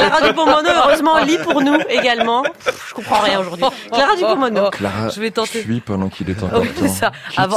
Clara Dupont-Mono, heureusement, lit pour nous également. Je comprends rien aujourd'hui. Clara Dupont-Mono. Clara, je vais tenter. fuis pendant qu'il est encore temps. Ça.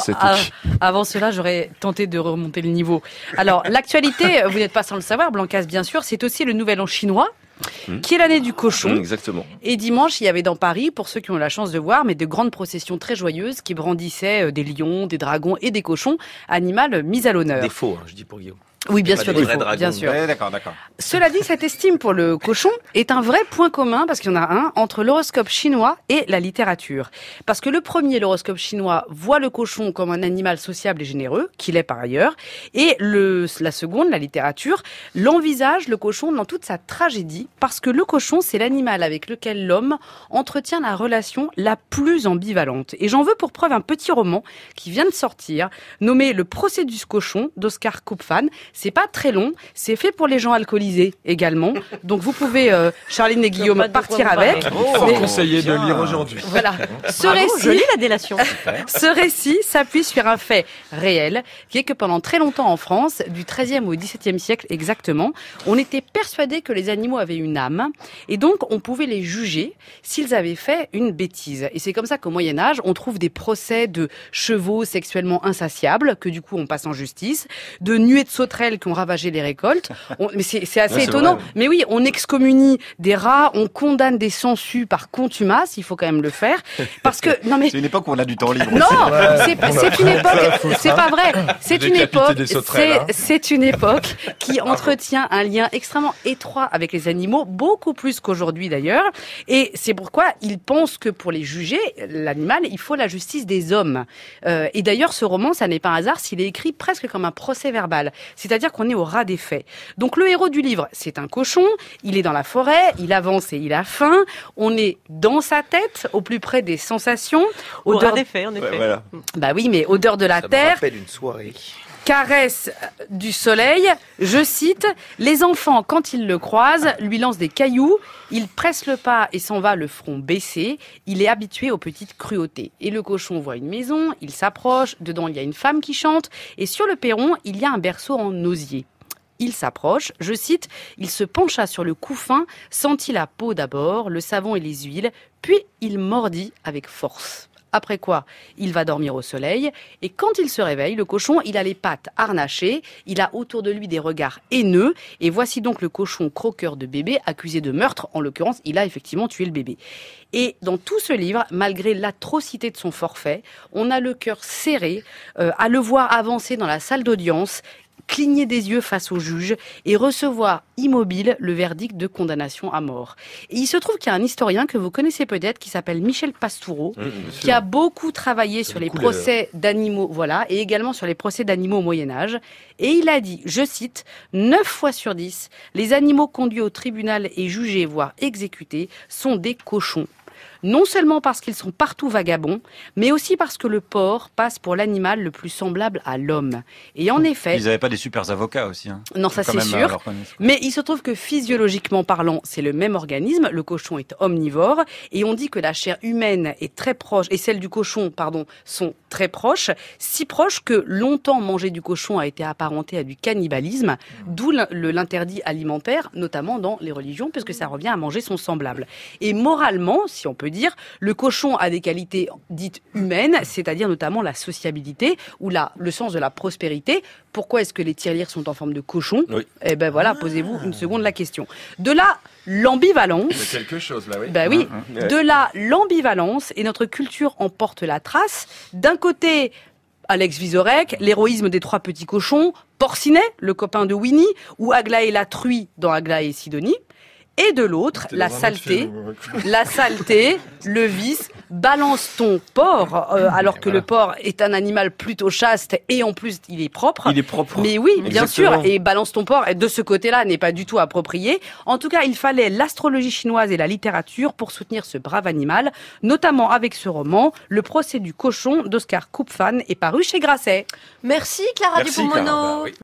Avant cela, j'aurais tenté de remonter le niveau. Alors, l'actualité, vous n'êtes pas sans le savoir, Blancas, bien sûr, c'est aussi le Nouvel An chinois, qui est l'année du cochon. Exactement. Et dimanche, il y avait dans Paris, pour ceux qui ont la chance de voir, mais de grandes processions très joyeuses qui brandissaient des lions, des dragons et des cochons, animal mis à l'honneur. Des faux, je dis pour Guillaume. Oui, bien sûr, des vrais dragons. bien sûr. Ouais, d'accord. Cela dit, cette estime pour le cochon est un vrai point commun, parce qu'il y en a un, entre l'horoscope chinois et la littérature. Parce que le premier, l'horoscope chinois, voit le cochon comme un animal sociable et généreux, qu'il est par ailleurs, et la seconde, la littérature, l'envisage, le cochon, dans toute sa tragédie, parce que le cochon, c'est l'animal avec lequel l'homme entretient la relation la plus ambivalente. Et j'en veux pour preuve un petit roman qui vient de sortir, nommé Le procès du cochon, d'Oscar Kupfan. C'est pas très long, c'est fait pour les gens alcoolisés également. Donc vous pouvez, Charline et Guillaume, partir avec. C'est conseillé de lire aujourd'hui. Voilà. Je lis la délation. Ce récit s'appuie sur un fait réel, qui est que pendant très longtemps en France, du XIIIe au XVIIe siècle exactement, on était persuadé que les animaux avaient une âme, et donc on pouvait les juger s'ils avaient fait une bêtise. Et c'est comme ça qu'au Moyen-Âge, on trouve des procès de chevaux sexuellement insatiables, que du coup on passe en justice, de nuées de sauterelles qui ont ravagé les récoltes. Mais c'est assez étonnant. Vrai. Mais oui, on excommunie des rats, on condamne des sangsues par contumace, il faut quand même le faire. Parce que, non mais... C'est une époque où on a du temps libre. Non, c'est une époque, c'est pas vrai. C'est une époque qui entretient un lien extrêmement étroit avec les animaux, beaucoup plus qu'aujourd'hui d'ailleurs. Et c'est pourquoi ils pensent que pour les juger, l'animal, il faut la justice des hommes. Et d'ailleurs, ce roman, ça n'est pas un hasard s'il est écrit presque comme un procès verbal. C'est-à-dire qu'on est au ras des faits. Donc le héros du livre, c'est un cochon, il est dans la forêt, il avance et il a faim, on est dans sa tête, au plus près des sensations. Au ras des faits, en effet. Ouais, voilà. Bah oui, mais odeur de la Ça me terre, rappelle une soirée. caresse du soleil, je cite, les enfants, quand ils le croisent, lui lancent des cailloux, il presse le pas et s'en va le front baissé, il est habitué aux petites cruautés. Et le cochon voit une maison, il s'approche, dedans il y a une femme qui chante, et sur le perron, il y a un berceau en osier. Il s'approche, je cite, il se pencha sur le couffin, sentit la peau d'abord, le savon et les huiles, puis il mordit avec force. Après quoi, il va dormir au soleil, et quand il se réveille, le cochon, il a les pattes harnachées, il a autour de lui des regards haineux, et voici donc le cochon croqueur de bébé, accusé de meurtre, en l'occurrence, il a effectivement tué le bébé. Et dans tout ce livre, malgré l'atrocité de son forfait, on a le cœur serré à le voir avancer dans la salle d'audience, cligner des yeux face au juge et recevoir immobile le verdict de condamnation à mort. Et il se trouve qu'il y a un historien que vous connaissez peut-être qui s'appelle Michel Pastoureau, qui a beaucoup travaillé sur les procès d'animaux, voilà, et également sur les procès d'animaux au Moyen-Âge. Et il a dit, je cite, 9 fois sur 10, les animaux conduits au tribunal et jugés, voire exécutés, sont des cochons. Non seulement parce qu'ils sont partout vagabonds, mais aussi parce que le porc passe pour l'animal le plus semblable à l'homme. Et en effet... Ils n'avaient pas des super avocats aussi. Hein. Non, ça c'est sûr. Mais il se trouve que physiologiquement parlant, c'est le même organisme. Le cochon est omnivore. Et on dit que la chair humaine est très proche, et celle du cochon, pardon, sont très proches. Si proches que longtemps manger du cochon a été apparenté à du cannibalisme, d'où l'interdit alimentaire, notamment dans les religions, puisque ça revient à manger son semblable. Et moralement, si on peut dire, le cochon a des qualités dites humaines, c'est-à-dire notamment la sociabilité ou le sens de la prospérité. Pourquoi est-ce que les tirelires sont en forme de cochon ? Oui. Eh ben voilà, posez-vous une seconde la question. De là, l'ambivalence. C'est quelque chose là, oui. Ben oui. De là, l'ambivalence, et notre culture en porte la trace. D'un côté, Alex Vizorek, l'héroïsme des 3 petits cochons, Porcinet, le copain de Winnie, ou Aglaé la truie dans Aglaé et Sidonie. Et de l'autre, la saleté, le vice, balance ton porc, alors que le porc est un animal plutôt chaste et en plus il est propre. Il est propre. Mais oui, bien Exactement. sûr, et balance ton porc de ce côté-là n'est pas du tout approprié. En tout cas, il fallait l'astrologie chinoise et la littérature pour soutenir ce brave animal, notamment avec ce roman, Le procès du cochon d'Oscar Kupfan, est paru chez Grasset. Merci Clara Merci, Dupont-Mono. Clara. Bah, oui.